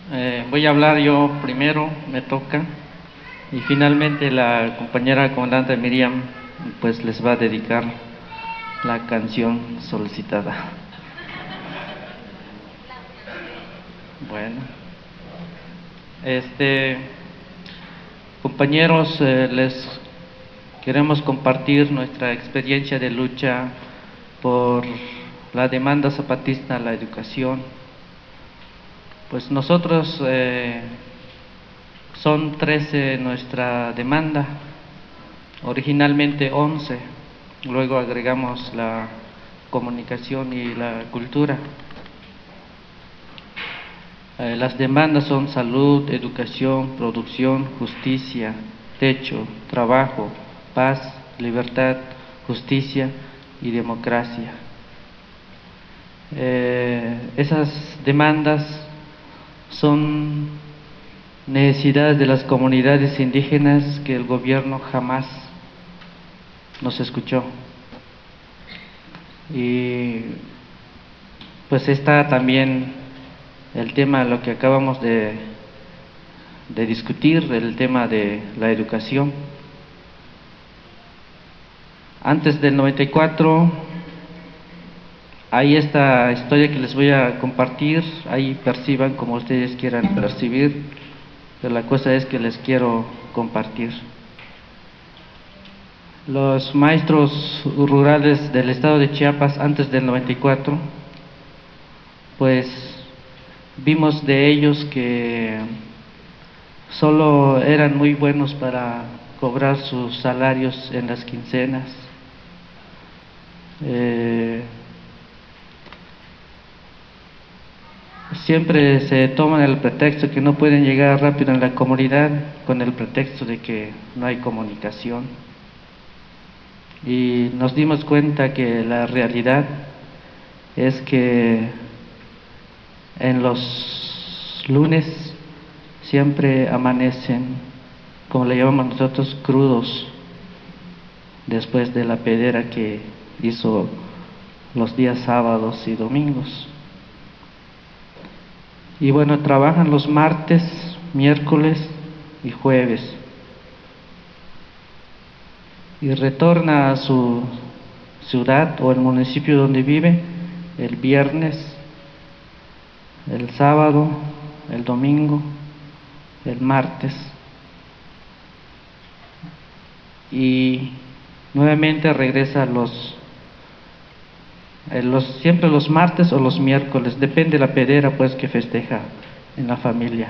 Voy a hablar yo primero, me toca, y finalmente la compañera comandante Miriam pues les va a dedicar la canción solicitada. Bueno, compañeros, les queremos compartir nuestra experiencia de lucha por la demanda zapatista a la educación. Pues nosotros son 13 nuestra demanda, originalmente 11, luego agregamos la comunicación y la cultura. Las demandas son salud, educación, producción, justicia, techo, trabajo, paz, libertad, justicia y democracia. Esas demandas son necesidades de las comunidades indígenas que el gobierno jamás nos escuchó. Y pues está también el tema, lo que acabamos de discutir, el tema de la educación. Antes del 94, hay esta historia que les voy a compartir, ahí perciban como ustedes quieran percibir, pero la cosa es que les quiero compartir. Los maestros rurales del estado de Chiapas antes del 94, pues vimos de ellos que solo eran muy buenos para cobrar sus salarios en las quincenas. Siempre se toman el pretexto que no pueden llegar rápido en la comunidad con el pretexto de que no hay comunicación. Y nos dimos cuenta que la realidad es que en los lunes siempre amanecen, como le llamamos nosotros, crudos, después de la pedera que hizo los días sábados y domingos. Y bueno, trabajan los martes, miércoles y jueves. Y retorna a su ciudad o el municipio donde vive el viernes, el sábado, el domingo, el martes. Y nuevamente regresa siempre los martes o los miércoles, depende de la pedera pues que festeja en la familia.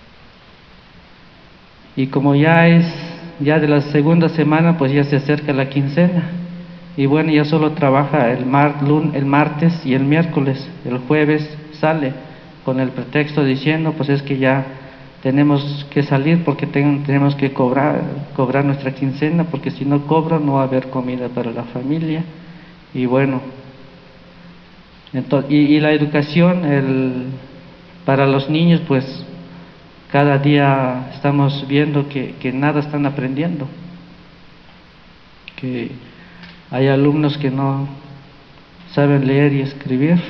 Y como ya de la segunda semana, pues ya se acerca la quincena, y bueno, ya solo trabaja el martes y el miércoles. El jueves sale con el pretexto diciendo, pues es que ya tenemos que salir porque tenemos que cobrar nuestra quincena, porque si no cobro no va a haber comida para la familia. Y bueno, entonces, y la educación para los niños, pues cada día estamos viendo que nada están aprendiendo, que hay alumnos que no saben leer y escribir.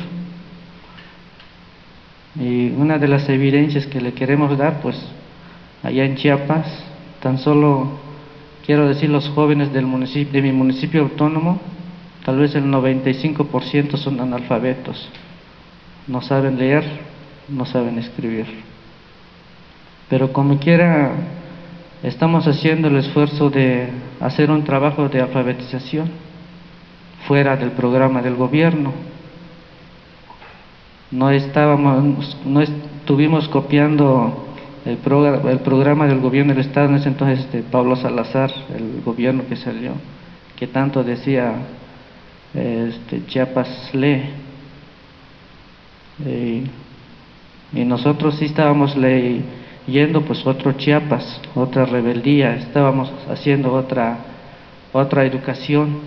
Y una de las evidencias que le queremos dar, pues allá en Chiapas, tan solo quiero decir, los jóvenes de mi municipio autónomo, tal vez el 95% son analfabetos, no saben leer, no saben escribir. Pero como quiera, estamos haciendo el esfuerzo de hacer un trabajo de alfabetización fuera del programa del gobierno. No estuvimos copiando el programa del gobierno del estado en ese entonces de Pablo Salazar, el gobierno que salió, que tanto decía Chiapas lee, y nosotros sí estábamos leyendo pues otro Chiapas, otra rebeldía, estábamos haciendo otra educación.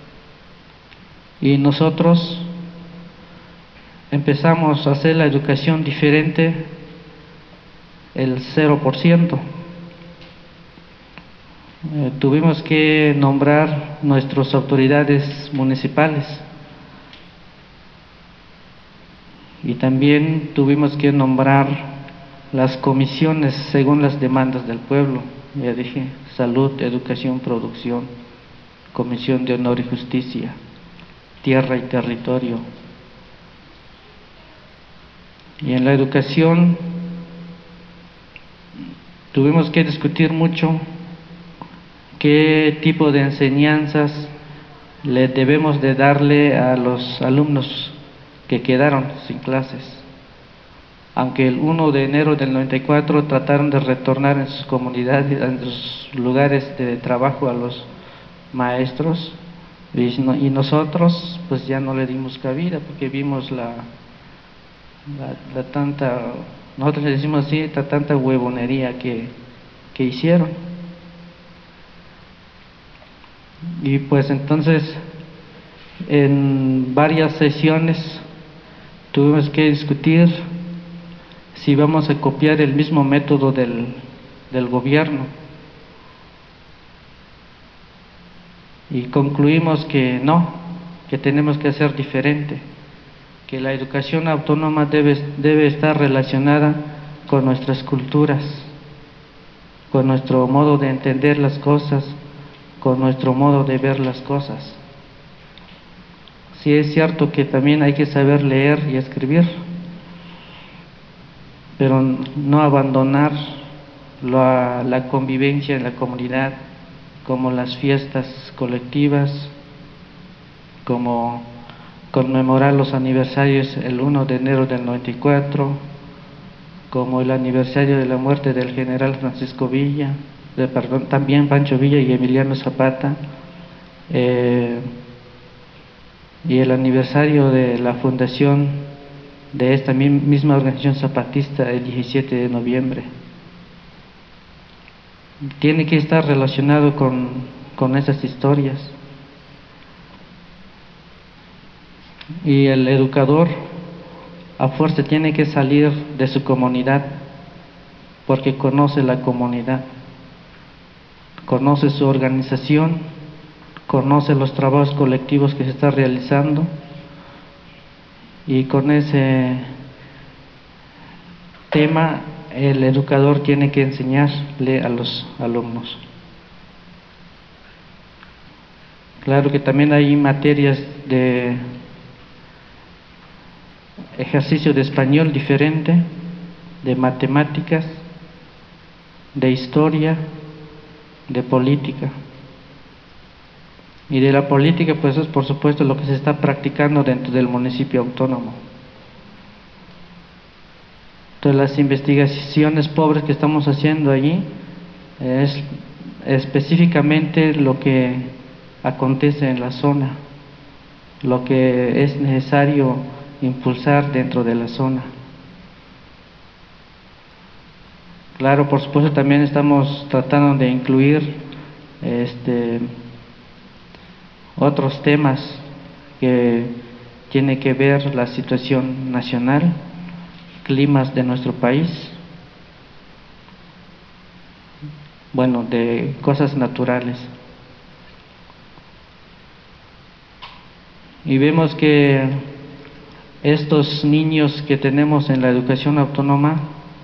Y nosotros empezamos a hacer la educación diferente, el 0%. Tuvimos que nombrar nuestras autoridades municipales y también tuvimos que nombrar las comisiones según las demandas del pueblo. Ya dije, salud, educación, producción, comisión de honor y justicia, tierra y territorio. Y en la educación tuvimos que discutir mucho qué tipo de enseñanzas le debemos de darle a los alumnos que quedaron sin clases. Aunque el 1 de enero del 94 trataron de retornar en sus comunidades, en sus lugares de trabajo a los maestros, y nosotros pues ya no le dimos cabida porque vimos la tanta, nosotros le decimos así, la tanta huevonería que hicieron. Y pues entonces en varias sesiones tuvimos que discutir si vamos a copiar el mismo método del gobierno, y concluimos que no, que tenemos que hacer diferente, que la educación autónoma debe estar relacionada con nuestras culturas, con nuestro modo de entender las cosas, con nuestro modo de ver las cosas. Sí es cierto que también hay que saber leer y escribir, pero no abandonar la convivencia en la comunidad, como las fiestas colectivas, como conmemorar los aniversarios el 1 de enero del 94, como el aniversario de la muerte del general Francisco Villa, también Pancho Villa y Emiliano Zapata, y el aniversario de la fundación de esta misma organización zapatista el 17 de noviembre. Tiene que estar relacionado con esas historias. Y el educador a fuerza tiene que salir de su comunidad, porque conoce la comunidad, conoce su organización, conoce los trabajos colectivos que se está realizando, y con ese tema el educador tiene que enseñarle a los alumnos. Claro que también hay materias de ejercicio de español diferente, de matemáticas, de historia, de política. Y de la política, pues es por supuesto lo que se está practicando dentro del municipio autónomo. Entonces las investigaciones pobres que estamos haciendo allí es específicamente lo que acontece en la zona, lo que es necesario impulsar dentro de la zona. Claro, por supuesto también estamos tratando de incluir otros temas que tiene que ver la situación nacional, climas de nuestro país, bueno, de cosas naturales. Y vemos que estos niños que tenemos en la educación autónoma,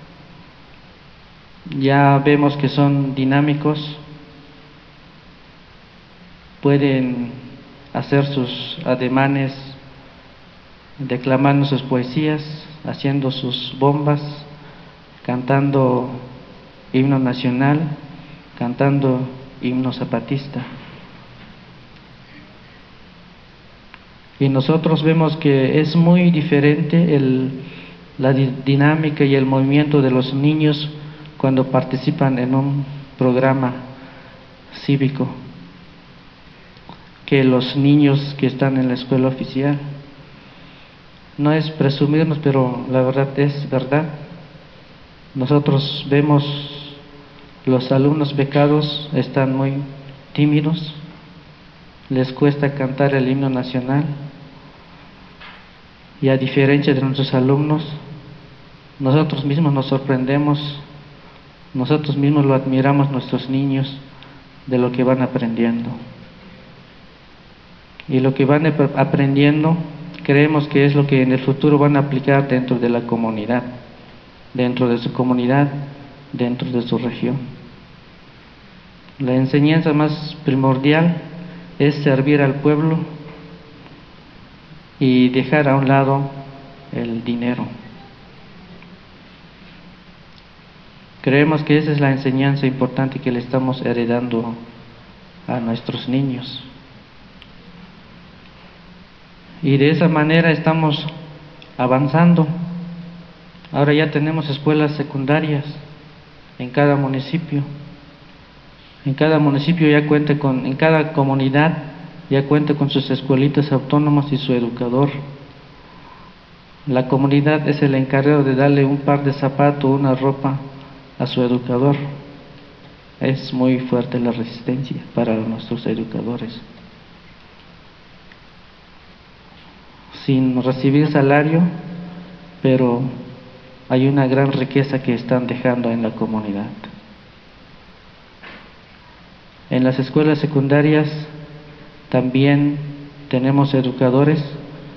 ya vemos que son dinámicos, pueden hacer sus ademanes, declamando sus poesías, haciendo sus bombas, cantando himno nacional, cantando himno zapatista. Y nosotros vemos que es muy diferente la dinámica y el movimiento de los niños cuando participan en un programa cívico que los niños que están en la escuela oficial. No es presumirnos, pero la verdad es verdad. Nosotros vemos los alumnos becados están muy tímidos, les cuesta cantar el himno nacional, y a diferencia de nuestros alumnos, nosotros mismos nos sorprendemos, nosotros mismos lo admiramos, nuestros niños, de lo que van aprendiendo. Y lo que van aprendiendo creemos que es lo que en el futuro van a aplicar dentro de la comunidad. dentro de su comunidad, dentro de su región. La enseñanza más primordial es servir al pueblo y dejar a un lado el dinero. Creemos que esa es la enseñanza importante que le estamos heredando a nuestros niños. Y de esa manera estamos avanzando. Ahora ya tenemos escuelas secundarias en cada municipio. En cada municipio ya cuenta con, en cada comunidad ya cuenta con sus escuelitas autónomas y su educador. La comunidad es el encargado de darle un par de zapatos, una ropa a su educador. Es muy fuerte la resistencia para nuestros educadores. Sin recibir salario, pero hay una gran riqueza que están dejando en la comunidad. En las escuelas secundarias también tenemos educadores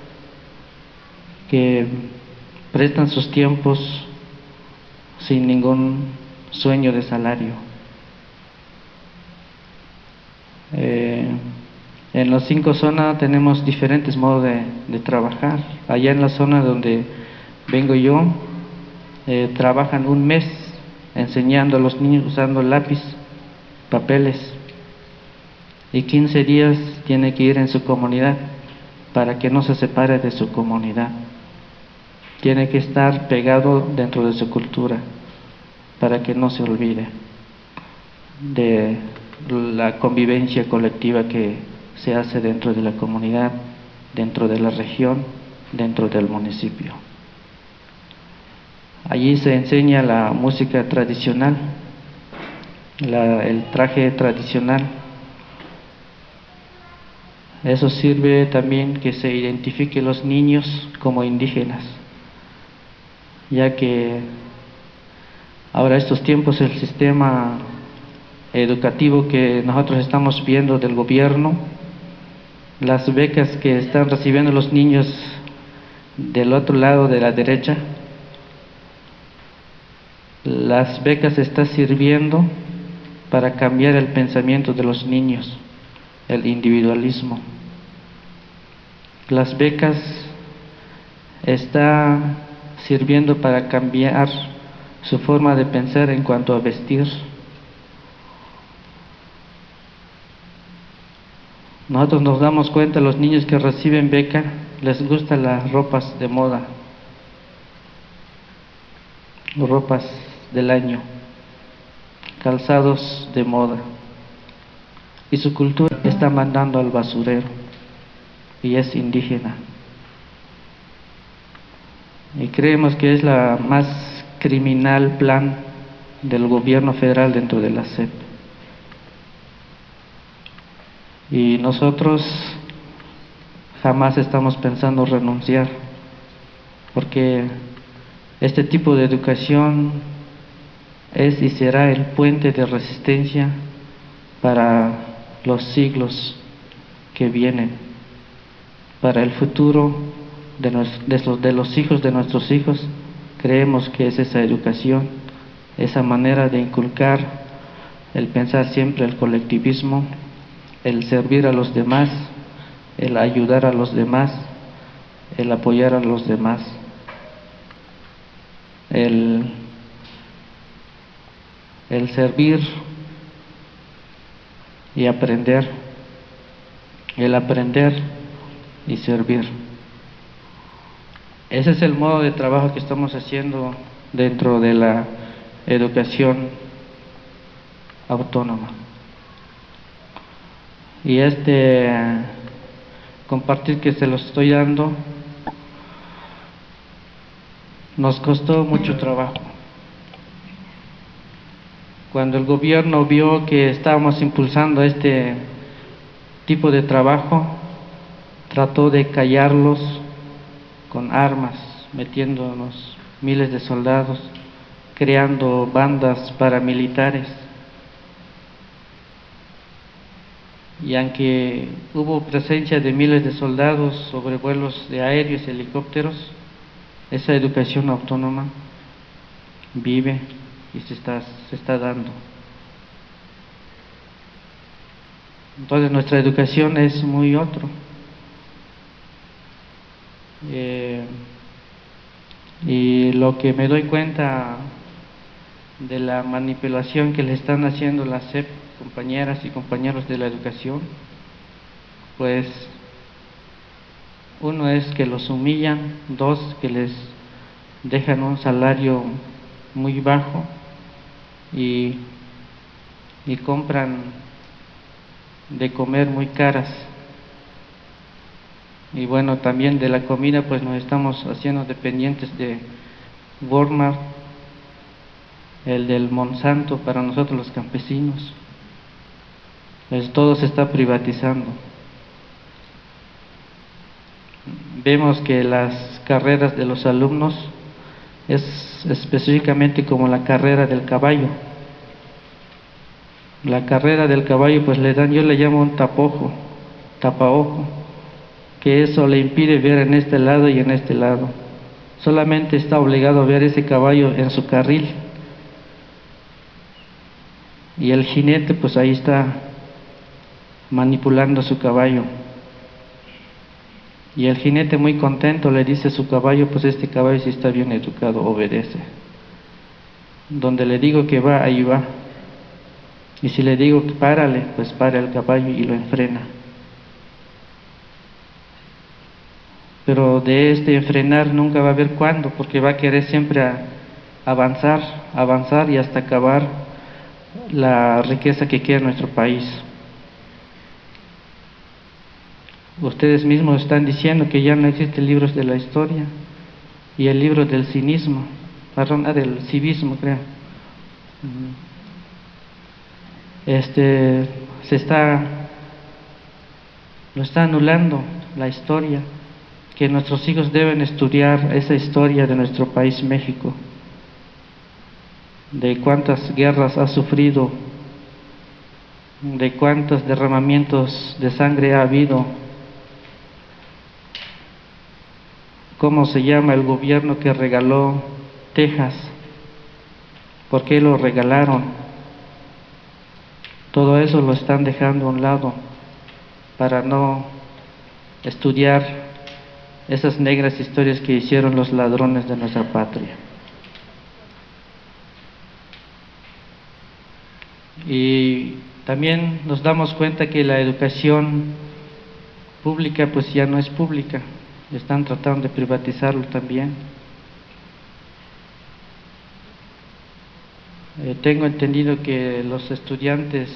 que prestan sus tiempos sin ningún sueño de salario. En las 5 zonas tenemos diferentes modos de trabajar. Allá en la zona donde vengo yo, trabajan un mes enseñando a los niños usando lápiz, papeles, y 15 días tiene que ir en su comunidad para que no se separe de su comunidad. Tiene que estar pegado dentro de su cultura para que no se olvide de la convivencia colectiva que se hace dentro de la comunidad, dentro de la región, dentro del municipio. Allí se enseña la música tradicional, el traje tradicional. Eso sirve también que se identifique los niños como indígenas, ya que ahora estos tiempos el sistema educativo que nosotros estamos viendo del gobierno, las becas que están recibiendo los niños del otro lado de la derecha, las becas están sirviendo para cambiar el pensamiento de los niños, el individualismo. Las becas están sirviendo para cambiar su forma de pensar en cuanto a vestir. Nosotros nos damos cuenta, los niños que reciben beca les gustan las ropas de moda, ropas del año, calzados de moda, y su cultura está mandando al basurero y es indígena. Y creemos que es la más criminal plan del gobierno federal dentro de la SEP. Y nosotros jamás estamos pensando renunciar, porque este tipo de educación es y será el puente de resistencia para los siglos que vienen, para el futuro de los hijos de nuestros hijos. Creemos que es esa educación, esa manera de inculcar el pensar siempre el colectivismo, el servir a los demás, el ayudar a los demás, el apoyar a los demás, el servir y aprender, el aprender y servir. Ese es el modo de trabajo que estamos haciendo dentro de la educación autónoma. Y compartir que se lo estoy dando nos costó mucho trabajo. Cuando el gobierno vio que estábamos impulsando este tipo de trabajo, trató de callarlos con armas, metiéndonos miles de soldados, creando bandas paramilitares. Y aunque hubo presencia de miles de soldados sobre vuelos de aéreos y helicópteros, esa educación autónoma vive y se está dando. Entonces nuestra educación es muy otro. Y lo que me doy cuenta de la manipulación que le están haciendo las SEP, compañeras y compañeros de la educación, pues uno es que los humillan, dos que les dejan un salario muy bajo y compran de comer muy caras. Y bueno, también de la comida pues nos estamos haciendo dependientes de Walmart, el del Monsanto para nosotros los campesinos. Pues todo se está privatizando. Vemos que las carreras de los alumnos es específicamente como la carrera del caballo. La carrera del caballo pues le dan, yo le llamo un tapaojo, que eso le impide ver en este lado y en este lado. Solamente está obligado a ver ese caballo en su carril. Y el jinete pues ahí está manipulando su caballo. Y el jinete muy contento le dice a su caballo, pues este caballo si está bien educado, obedece. Donde le digo que va, ahí va. Y si le digo que párale, pues para el caballo y lo enfrena. Pero de este enfrenar nunca va a haber cuándo, porque va a querer siempre avanzar y hasta acabar la riqueza que quiere nuestro país. Ustedes mismos están diciendo que ya no existen libros de la historia y el libro del cinismo, del civismo, creo. Lo está anulando la historia, que nuestros hijos deben estudiar esa historia de nuestro país México, de cuántas guerras ha sufrido, de cuántos derramamientos de sangre ha habido, cómo se llama el gobierno que regaló Texas, por qué lo regalaron. Todo eso lo están dejando a un lado para no estudiar esas negras historias que hicieron los ladrones de nuestra patria. Y también nos damos cuenta que la educación pública pues ya no es pública, están tratando de privatizarlo también. Tengo entendido que los estudiantes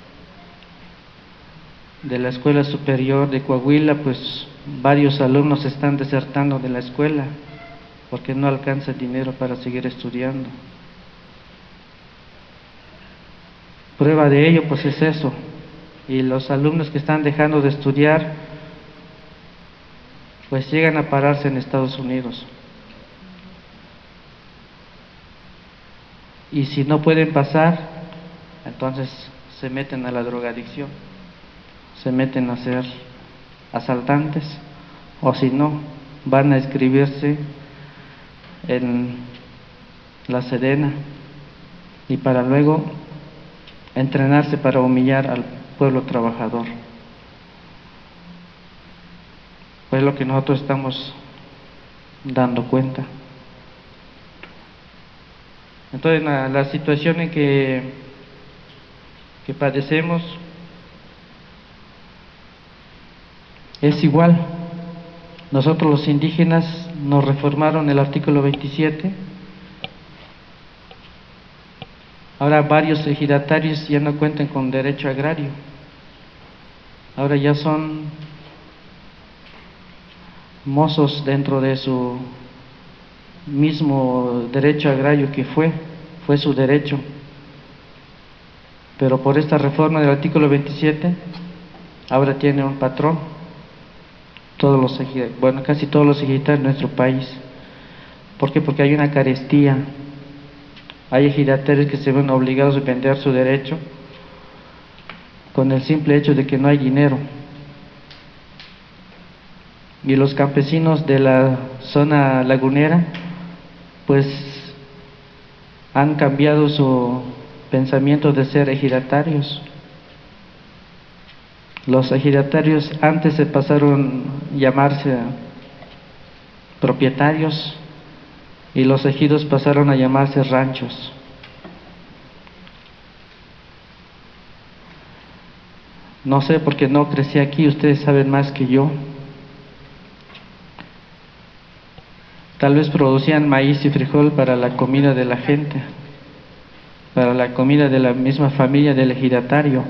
de la Escuela Superior de Coahuila, pues varios alumnos están desertando de la escuela porque no alcanza dinero para seguir estudiando. Prueba de ello pues es eso. Y los alumnos que están dejando de estudiar pues llegan a pararse en Estados Unidos. Y si no pueden pasar, entonces se meten a la drogadicción, se meten a ser asaltantes, o si no, van a inscribirse en la Sedena y para luego entrenarse para humillar al pueblo trabajador. Pues lo que nosotros estamos dando cuenta. Entonces la situación en que padecemos es igual. Nosotros los indígenas nos reformaron el artículo 27. Ahora varios ejidatarios ya no cuentan con derecho agrario. Ahora ya son mozos dentro de su mismo derecho agrario que fue su derecho. Pero por esta reforma del artículo 27, ahora tiene un patrón. Casi todos los ejidatarios de nuestro país. ¿Por qué? Porque hay una carestía. Hay ejidatarios que se ven obligados a vender su derecho con el simple hecho de que no hay dinero. Y los campesinos de la zona lagunera pues han cambiado su pensamiento de ser ejidatarios. Los ejidatarios antes se pasaron a llamarse propietarios y los ejidos pasaron a llamarse ranchos. No sé porque no crecí aquí, ustedes saben más que yo. Tal vez producían maíz y frijol para la comida de la gente, para la comida de la misma familia del ejidatario.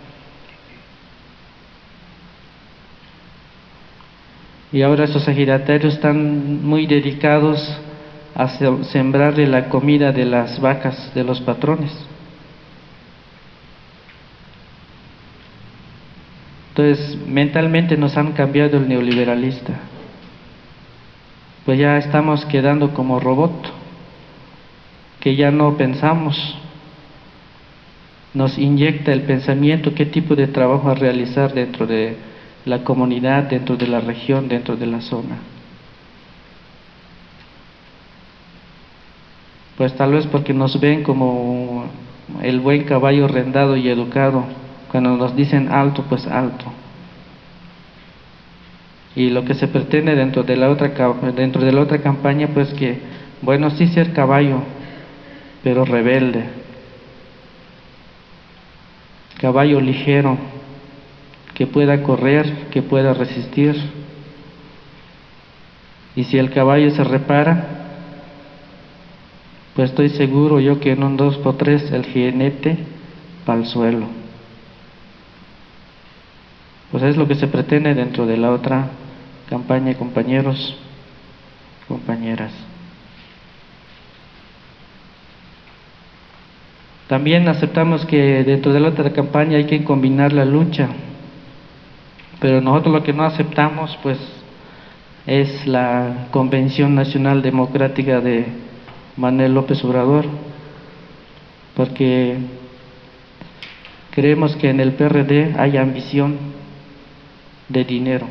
Y ahora esos ejidatarios están muy dedicados a sembrarle la comida de las vacas de los patrones. Entonces, mentalmente nos han cambiado el neoliberalista. Pues ya estamos quedando como robot, que ya no pensamos. Nos inyecta el pensamiento qué tipo de trabajo a realizar dentro de la comunidad, dentro de la región, dentro de la zona. Pues tal vez porque nos ven como el buen caballo rendado y educado. Cuando nos dicen alto, pues alto. Y lo que se pretende dentro de la otra campaña, pues que, bueno, sí ser caballo, pero rebelde. Caballo ligero, que pueda correr, que pueda resistir. Y si el caballo se repara, pues estoy seguro yo que en un 2x3 el jinete pa'l suelo. Pues es lo que se pretende dentro de la otra campaña, compañeros, compañeras. También aceptamos que dentro de la otra campaña hay que combinar la lucha, pero nosotros lo que no aceptamos pues es la Convención Nacional Democrática de Manuel López Obrador, porque creemos que en el PRD hay ambición de dinero.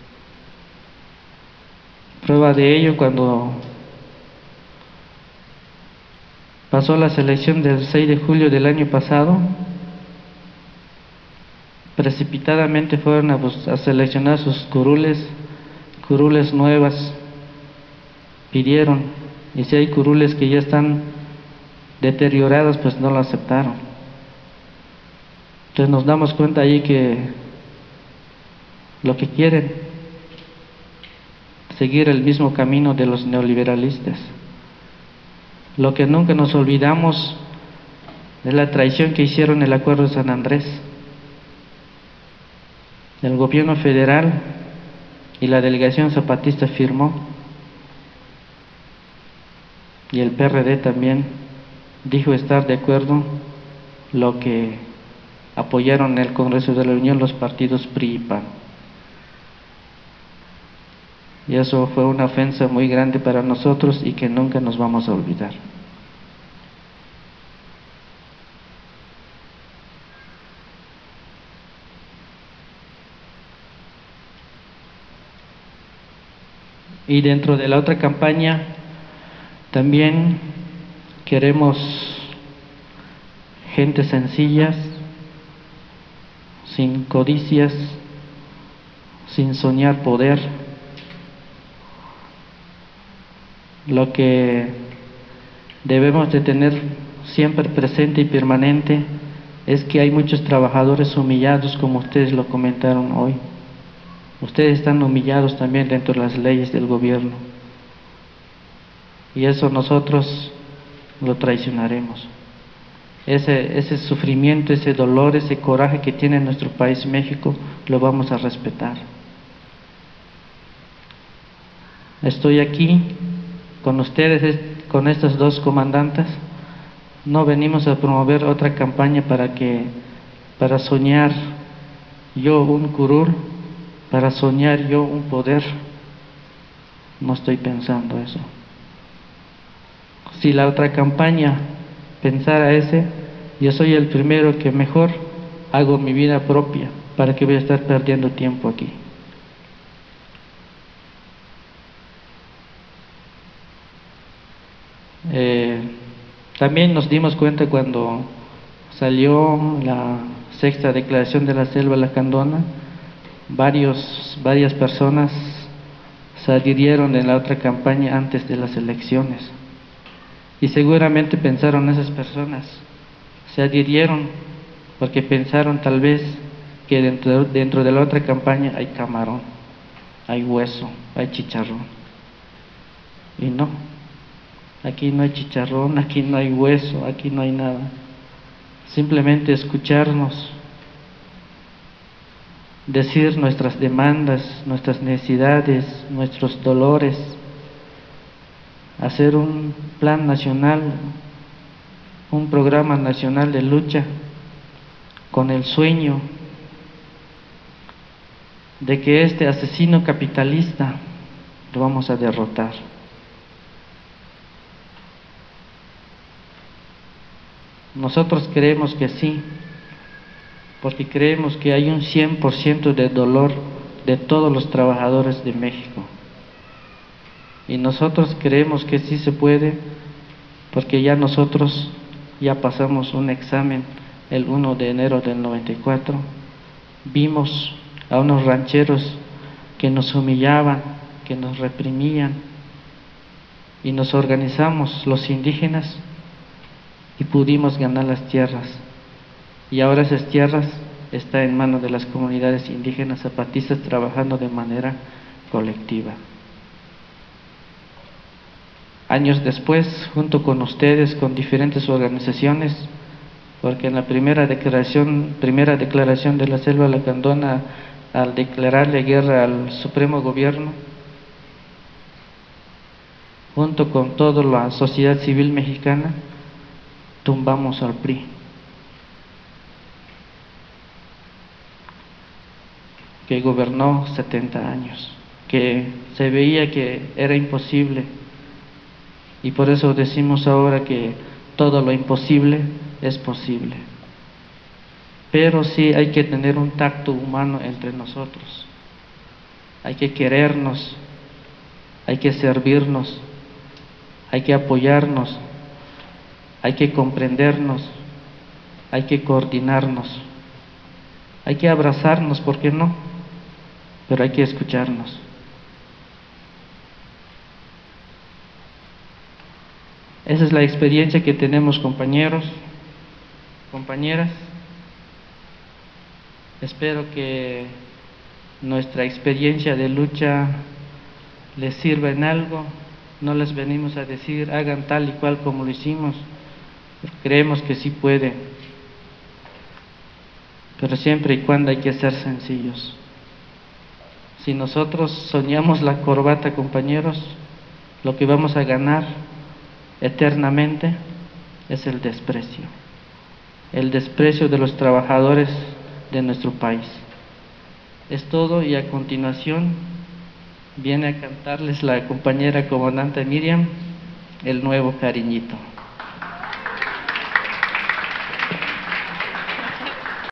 Prueba de ello cuando pasó la selección del 6 de julio del año pasado, precipitadamente fueron a seleccionar sus curules nuevas, pidieron, y si hay curules que ya están deterioradas, pues no lo aceptaron. Entonces nos damos cuenta ahí que lo que quieren, seguir el mismo camino de los neoliberalistas. Lo que nunca nos olvidamos es la traición que hicieron el Acuerdo de San Andrés. El gobierno federal y la delegación zapatista firmó, y el PRD también dijo estar de acuerdo, lo que apoyaron en el Congreso de la Unión los partidos PRI y PAN. Y eso fue una ofensa muy grande para nosotros y que nunca nos vamos a olvidar. Y dentro de la otra campaña también queremos gente sencillas, sin codicias, sin soñar poder. Lo que debemos de tener siempre presente y permanente es que hay muchos trabajadores humillados, como ustedes lo comentaron hoy. Ustedes están humillados también dentro de las leyes del gobierno, y eso nosotros lo traicionaremos. Ese sufrimiento, ese dolor, ese coraje que tiene nuestro país México, lo vamos a respetar. Estoy aquí con ustedes, con estas dos comandantas. No venimos a promover otra campaña para soñar yo un curul, para soñar yo un poder. No estoy pensando eso. Si la otra campaña pensara ese, yo soy el primero que mejor hago mi vida propia. ¿Para qué voy a estar perdiendo tiempo aquí? También nos dimos cuenta cuando salió la sexta declaración de la Selva Lacandona, varias personas se adhirieron en la otra campaña antes de las elecciones. Y seguramente pensaron esas personas, se adhirieron porque pensaron tal vez que dentro de la otra campaña hay camarón, hay hueso, hay chicharrón. Y no, aquí no hay chicharrón, aquí no hay hueso, aquí no hay nada. Simplemente escucharnos, decir nuestras demandas, nuestras necesidades, nuestros dolores, hacer un plan nacional, un programa nacional de lucha con el sueño de que este asesino capitalista lo vamos a derrotar. Nosotros creemos que sí, porque creemos que hay un 100% de dolor de todos los trabajadores de México. Y nosotros creemos que sí se puede, porque ya nosotros ya pasamos un examen el 1 de enero del 94. Vimos a unos rancheros que nos humillaban, que nos reprimían, y nos organizamos los indígenas y pudimos ganar las tierras. Y ahora esas tierras están en manos de las comunidades indígenas zapatistas trabajando de manera colectiva. Años después, junto con ustedes, con diferentes organizaciones, porque en la primera declaración de la Selva Lacandona, al declararle guerra al Supremo Gobierno, junto con toda la sociedad civil mexicana, tumbamos al PRI. Que gobernó 70 años, que se veía que era imposible. Y por eso decimos ahora que todo lo imposible es posible. Pero sí hay que tener un tacto humano entre nosotros. Hay que querernos, hay que servirnos, hay que apoyarnos, hay que comprendernos, hay que coordinarnos, hay que abrazarnos, ¿por qué no? Pero hay que escucharnos. Esa es la experiencia que tenemos, compañeros, compañeras. Espero que nuestra experiencia de lucha les sirva en algo. No les venimos a decir hagan tal y cual como lo hicimos. Creemos que sí puede, pero siempre y cuando hay que ser sencillos. Si nosotros soñamos la corbata, compañeros, lo que vamos a ganar eternamente es el desprecio de los trabajadores de nuestro país. Es todo, y a continuación viene a cantarles la compañera comandante Miriam, El Nuevo Cariñito.